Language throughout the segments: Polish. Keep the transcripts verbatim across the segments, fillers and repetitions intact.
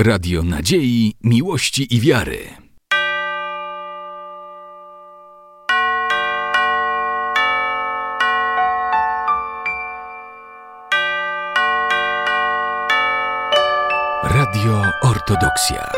Radio nadziei, miłości i wiary. Radio Ortodoksja.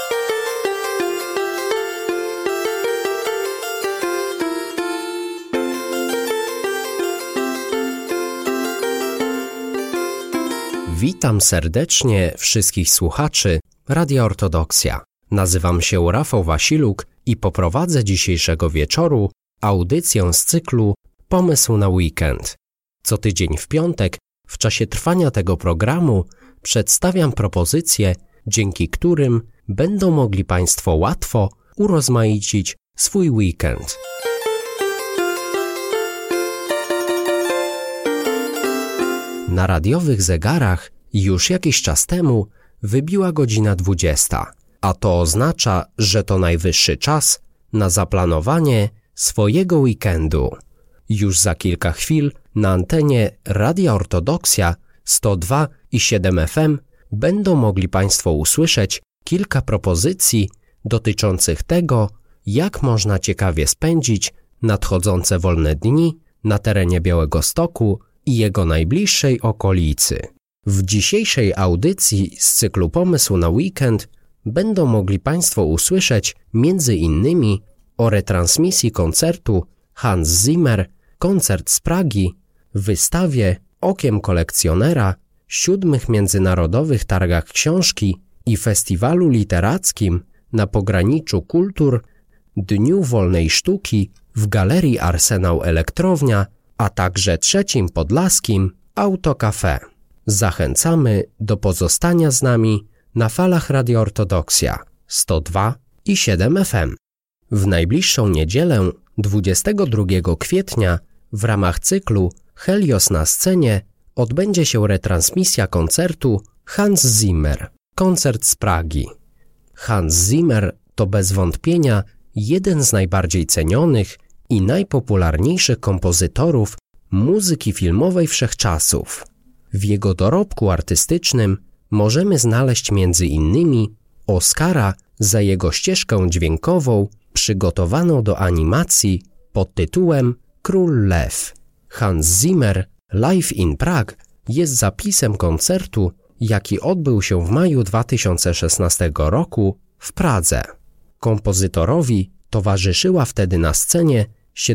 Witam serdecznie wszystkich słuchaczy Radia Ortodoksja. Nazywam się Rafał Wasiluk i poprowadzę dzisiejszego wieczoru audycję z cyklu Pomysł na weekend. Co tydzień w piątek, w czasie trwania tego programu, przedstawiam propozycje, dzięki którym będą mogli Państwo łatwo urozmaicić swój weekend. Na radiowych zegarach już jakiś czas temu wybiła godzina dwudziesta, a to oznacza, że to najwyższy czas na zaplanowanie swojego weekendu. Już za kilka chwil na antenie Radia Ortodoksja sto dwa i siedem F M będą mogli Państwo usłyszeć kilka propozycji dotyczących tego, jak można ciekawie spędzić nadchodzące wolne dni na terenie Białegostoku i jego najbliższej okolicy. W dzisiejszej audycji z cyklu Pomysł na weekend będą mogli Państwo usłyszeć między innymi o retransmisji koncertu Hans Zimmer, koncert z Pragi, wystawie Okiem kolekcjonera, siódmych Międzynarodowych Targach Książki i Festiwalu Literackim na Pograniczu Kultur, Dniu Wolnej Sztuki w Galerii Arsenał Elektrownia, a także trzecim podlaskim Autocafe. Zachęcamy do pozostania z nami na falach Radio Ortodoksja sto dwa i siedem F M. W najbliższą niedzielę, dwudziestego drugiego kwietnia, w ramach cyklu Helios na scenie odbędzie się retransmisja koncertu Hans Zimmer, koncert z Pragi. Hans Zimmer to bez wątpienia jeden z najbardziej cenionych i najpopularniejszych kompozytorów muzyki filmowej wszechczasów. W jego dorobku artystycznym możemy znaleźć między innymi Oscara za jego ścieżkę dźwiękową przygotowaną do animacji pod tytułem Król Lew. Hans Zimmer Live in Prague jest zapisem koncertu, jaki odbył się w maju dwa tysiące szesnastego roku w Pradze. Kompozytorowi towarzyszyła wtedy na scenie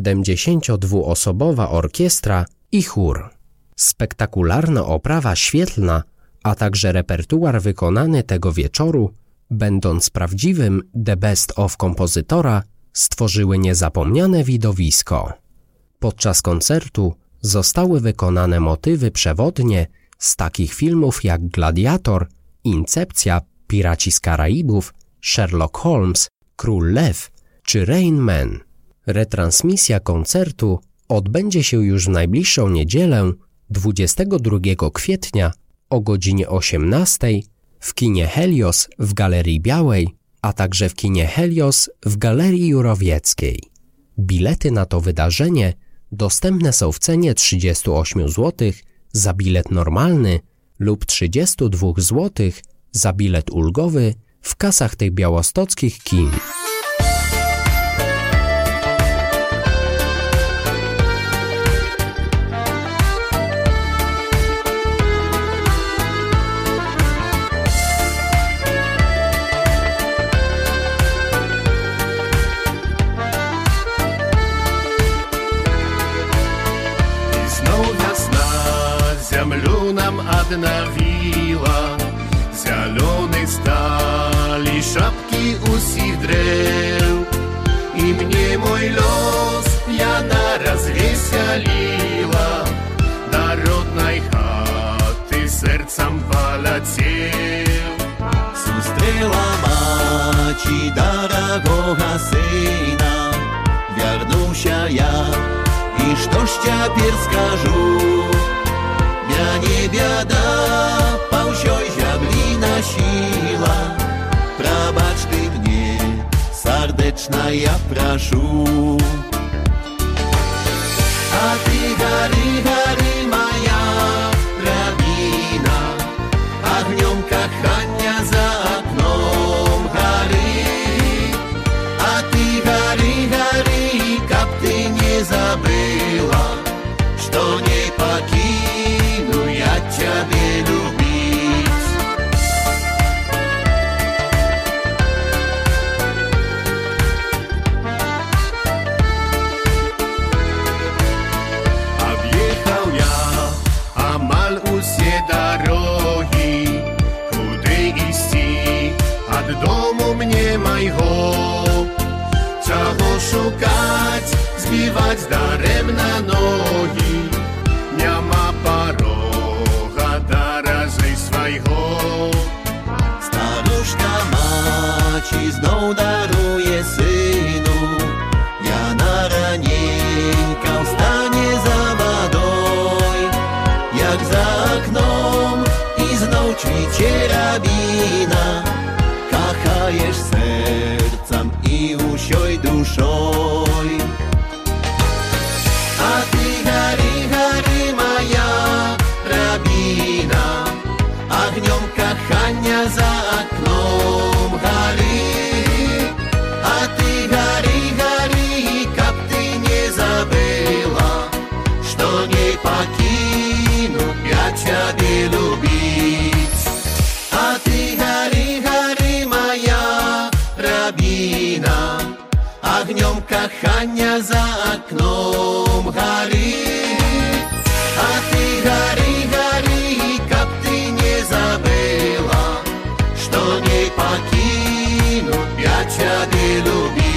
siedemdziesięciodwuosobowa orkiestra i chór. Spektakularna oprawa świetlna, a także repertuar wykonany tego wieczoru, będąc prawdziwym the best of kompozytora, stworzyły niezapomniane widowisko. Podczas koncertu zostały wykonane motywy przewodnie z takich filmów jak Gladiator, Incepcja, Piraci z Karaibów, Sherlock Holmes, Król Lew czy Rain Man. Retransmisja koncertu odbędzie się już w najbliższą niedzielę, dwudziestego drugiego kwietnia o godzinie osiemnastej w kinie Helios w Galerii Białej, a także w kinie Helios w Galerii Jurowieckiej. Bilety na to wydarzenie dostępne są w cenie trzydzieści osiem złotych za bilet normalny lub trzydzieści dwa złote za bilet ulgowy w kasach tych białostockich kin. Odnawiła, zielone stali szapki usich drew i mnie mój los ja naraz weseliła, narodnej chaty sercem полетел. Susтрела maci дорогого syna, вернулся я, и что ж теперь скажу? Меня не беда, паущой земли носила, пробачь ты мне, сердечно я прошу. А ты гори, гори, моя рабина, огнем кахання за nad domom nemajho. Czego szukać, zbiwać darem na nogi, nie ma parocha darażej swojego. Staruszka maci znów daruje synu, ja na ranieńka wstanie za badoj, jak za oknom i znów ćwicie rabina, kachajesz sercem i usioj duszoj. A ty gary, gary moja rabina, agniom kachania za oknom gary. A ty gary, gary, kap ty nie zabyła, što nie pakinu ja ciebie lubić. A ty gary, gary moja rabina, agniom kachania za oknom gary. A ty gary, gary, kap ty nie zabyła, što nie pakinu ja ciebie lubić.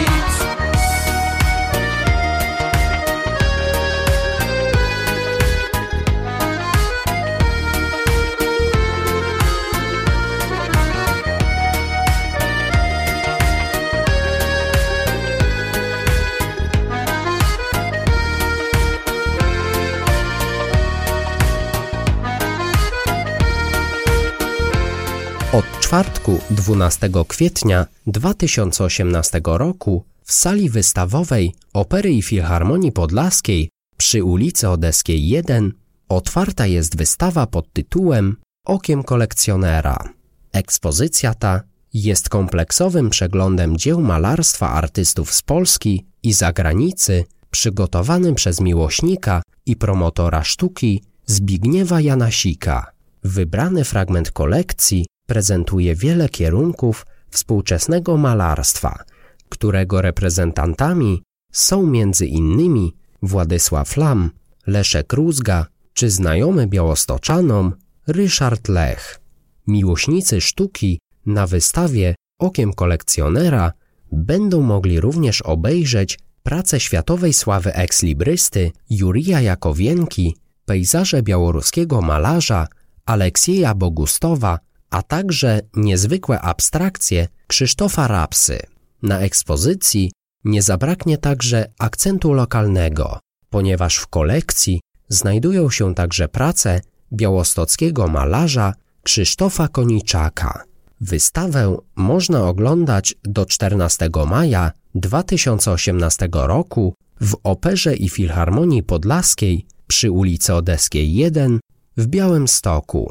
Od czwartku dwunastego kwietnia dwa tysiące osiemnastego roku w sali wystawowej Opery i Filharmonii Podlaskiej przy ulicy Odeskiej jeden otwarta jest wystawa pod tytułem Okiem kolekcjonera. Ekspozycja ta jest kompleksowym przeglądem dzieł malarstwa artystów z Polski i zagranicy przygotowanym przez miłośnika i promotora sztuki Zbigniewa Janasika. Wybrany fragment kolekcji prezentuje wiele kierunków współczesnego malarstwa, którego reprezentantami są między innymi Władysław Lam, Leszek Rózga czy znajomy białostoczanom Ryszard Lech. Miłośnicy sztuki na wystawie Okiem kolekcjonera będą mogli również obejrzeć pracę światowej sławy ekslibristy Jurija Jakowienki, pejzaże białoruskiego malarza Aleksieja Bogustowa, a także niezwykłe abstrakcje Krzysztofa Rapsy. Na ekspozycji nie zabraknie także akcentu lokalnego, ponieważ w kolekcji znajdują się także prace białostockiego malarza Krzysztofa Koniczaka. Wystawę można oglądać do czternastego maja dwa tysiące osiemnastego roku w Operze i Filharmonii Podlaskiej przy ulicy Odeskiej jeden w Białymstoku.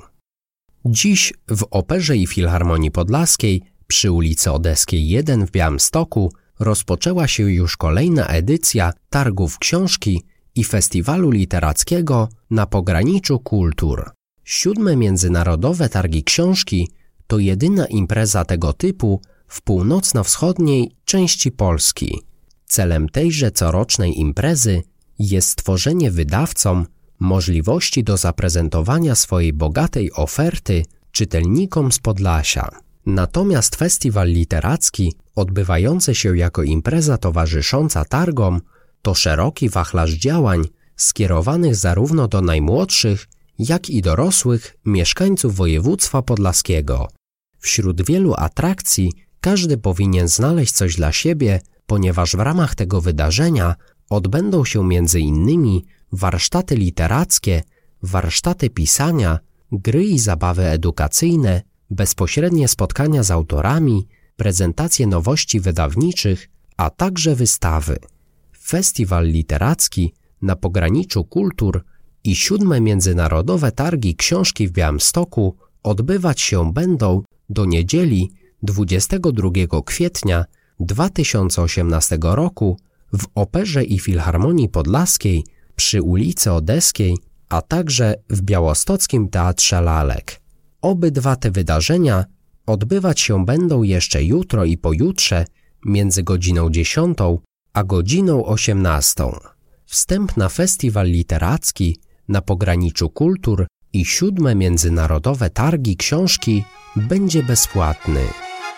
Dziś w Operze i Filharmonii Podlaskiej przy ulicy Odeskiej jeden w Białymstoku rozpoczęła się już kolejna edycja Targów Książki i Festiwalu Literackiego na Pograniczu Kultur. Siódme Międzynarodowe Targi Książki to jedyna impreza tego typu w północno-wschodniej części Polski. Celem tejże corocznej imprezy jest stworzenie wydawcom możliwości do zaprezentowania swojej bogatej oferty czytelnikom z Podlasia. Natomiast festiwal literacki, odbywający się jako impreza towarzysząca targom, to szeroki wachlarz działań skierowanych zarówno do najmłodszych, jak i dorosłych mieszkańców województwa podlaskiego. Wśród wielu atrakcji każdy powinien znaleźć coś dla siebie, ponieważ w ramach tego wydarzenia odbędą się między innymi warsztaty literackie, warsztaty pisania, gry i zabawy edukacyjne, bezpośrednie spotkania z autorami, prezentacje nowości wydawniczych, a także wystawy. Festiwal literacki na Pograniczu Kultur i siódme Międzynarodowe Targi Książki w Białymstoku odbywać się będą do niedzieli dwudziestego drugiego kwietnia dwa tysiące osiemnastego roku w Operze i Filharmonii Podlaskiej przy ulicy Odeskiej, a także w Białostockim Teatrze Lalek. Obydwa te wydarzenia odbywać się będą jeszcze jutro i pojutrze między godziną dziesiątą a godziną osiemnastą. Wstęp na festiwal literacki na Pograniczu Kultur i siódme Międzynarodowe Targi Książki będzie bezpłatny.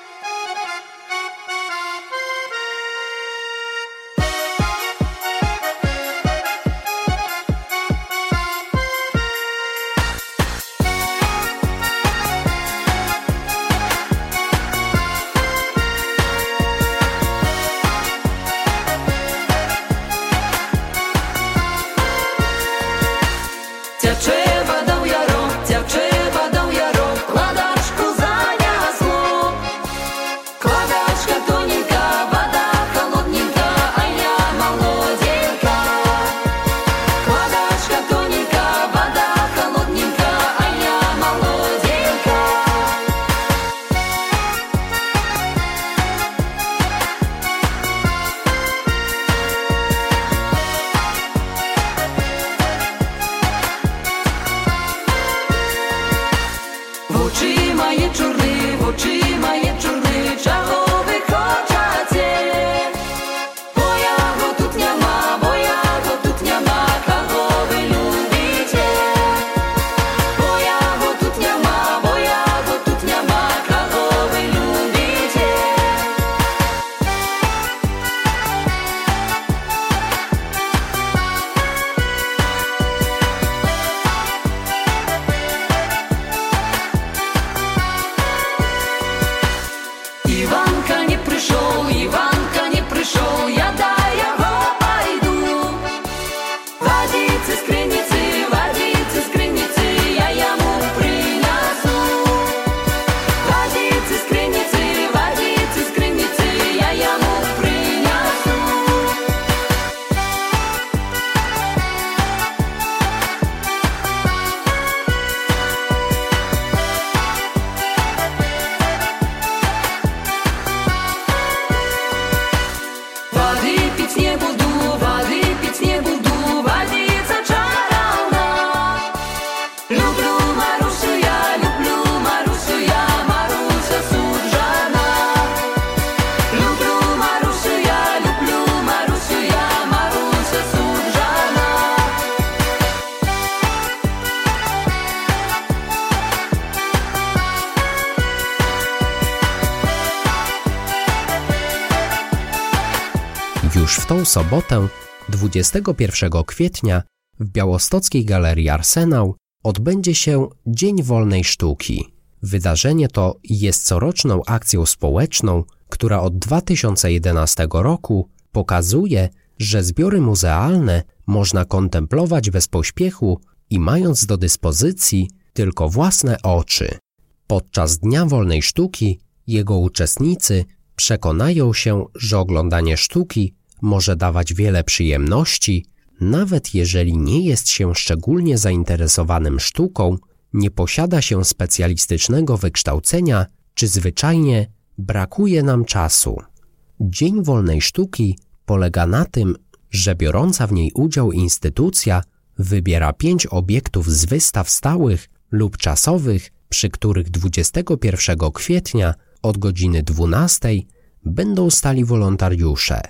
Już w tą sobotę, dwudziestego pierwszego kwietnia, w białostockiej Galerii Arsenał odbędzie się Dzień Wolnej Sztuki. Wydarzenie to jest coroczną akcją społeczną, która od dwa tysiące jedenastego roku pokazuje, że zbiory muzealne można kontemplować bez pośpiechu i mając do dyspozycji tylko własne oczy. Podczas Dnia Wolnej Sztuki jego uczestnicy przekonają się, że oglądanie sztuki może dawać wiele przyjemności, nawet jeżeli nie jest się szczególnie zainteresowanym sztuką, nie posiada się specjalistycznego wykształcenia, czy zwyczajnie brakuje nam czasu. Dzień Wolnej Sztuki polega na tym, że biorąca w niej udział instytucja wybiera pięć obiektów z wystaw stałych lub czasowych, przy których dwudziestego pierwszego kwietnia od godziny dwunastej będą stali wolontariusze.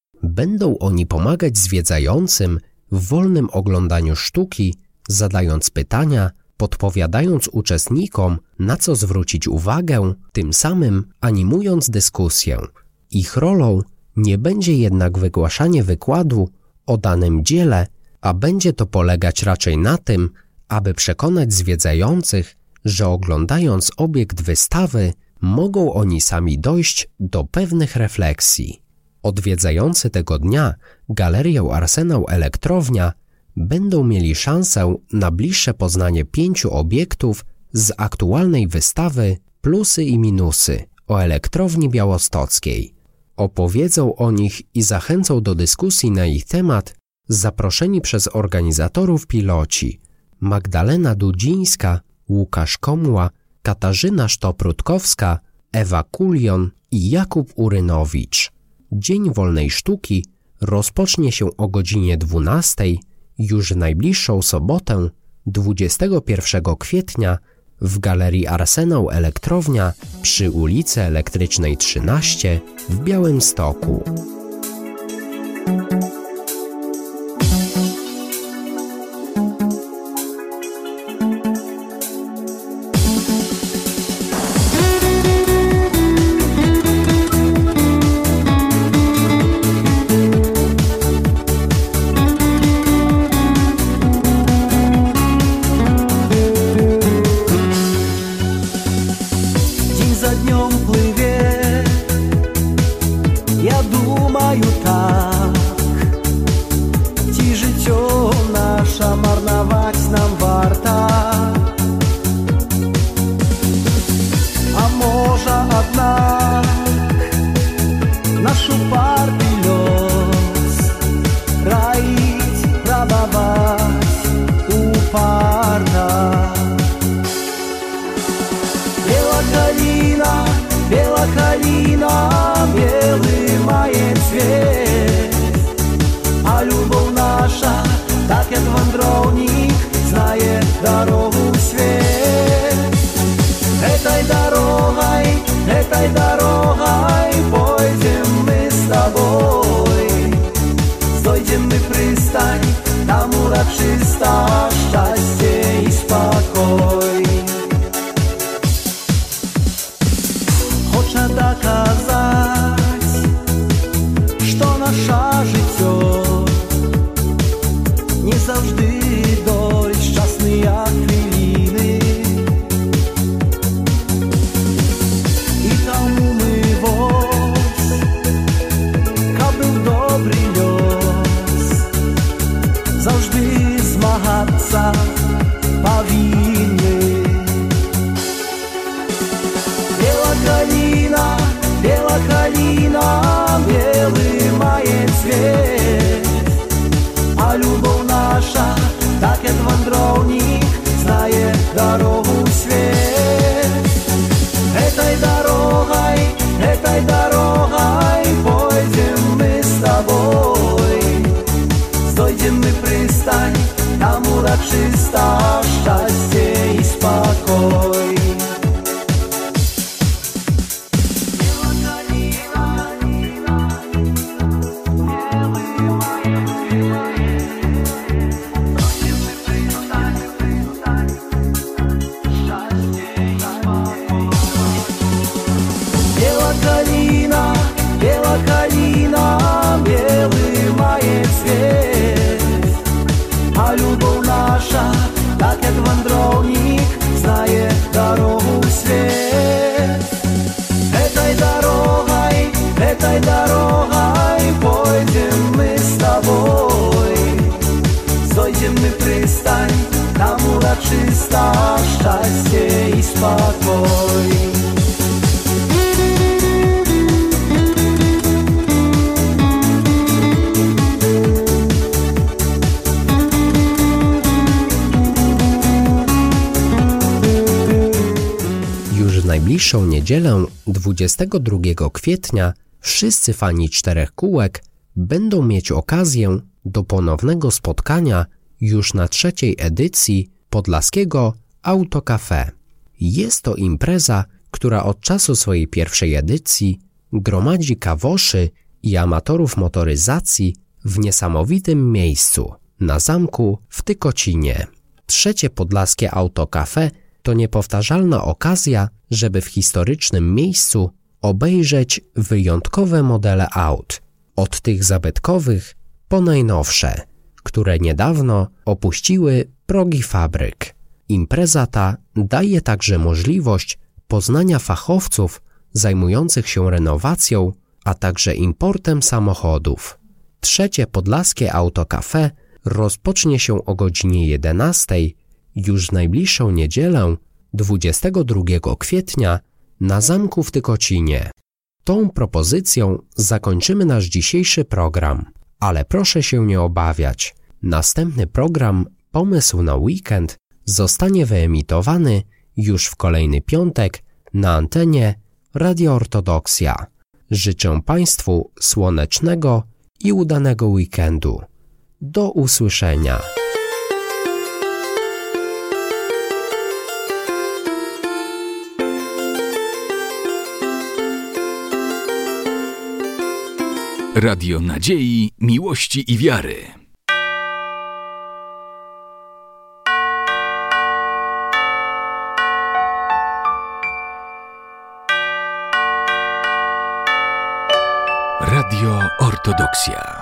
Będą oni pomagać zwiedzającym w wolnym oglądaniu sztuki, zadając pytania, podpowiadając uczestnikom, na co zwrócić uwagę, tym samym animując dyskusję. Ich rolą nie będzie jednak wygłaszanie wykładu o danym dziele, a będzie to polegać raczej na tym, aby przekonać zwiedzających, że oglądając obiekt wystawy, mogą oni sami dojść do pewnych refleksji. Odwiedzający tego dnia Galerię Arsenał Elektrownia będą mieli szansę na bliższe poznanie pięciu obiektów z aktualnej wystawy Plusy i minusy o elektrowni białostockiej. Opowiedzą o nich i zachęcą do dyskusji na ich temat zaproszeni przez organizatorów piloci Magdalena Dudzińska, Łukasz Komła, Katarzyna Sztop-Rutkowska, Ewa Kulion i Jakub Urynowicz. Dzień Wolnej Sztuki rozpocznie się o godzinie dwunastej już w najbliższą sobotę, dwudziestego pierwszego kwietnia, w Galerii Arsenał Elektrownia przy ulicy Elektrycznej trzynaście w Białymstoku. Biała kalina, biała kalina, biały szczęście i spokój. Już w najbliższą niedzielę, dwudziestego drugiego kwietnia, wszyscy fani czterech kółek będą mieć okazję do ponownego spotkania już na trzeciej edycji Podlaskiego Auto Cafe. Jest to impreza, która od czasu swojej pierwszej edycji gromadzi kawoszy i amatorów motoryzacji w niesamowitym miejscu, na zamku w Tykocinie. Trzecie Podlaskie Auto Cafe to niepowtarzalna okazja, żeby w historycznym miejscu obejrzeć wyjątkowe modele aut, od tych zabytkowych po najnowsze, które niedawno opuściły progi fabryk. Impreza ta daje także możliwość poznania fachowców zajmujących się renowacją, a także importem samochodów. Trzecie Podlaskie Auto Cafe rozpocznie się o godzinie jedenastej już w najbliższą niedzielę, dwudziestego drugiego kwietnia, na zamku w Tykocinie. Tą propozycją zakończymy nasz dzisiejszy program, ale proszę się nie obawiać. Następny program Pomysł na weekend zostanie wyemitowany już w kolejny piątek na antenie Radio Ortodoksja. Życzę Państwu słonecznego i udanego weekendu. Do usłyszenia. Radio Nadziei, Miłości i Wiary. Radio Ortodoksja.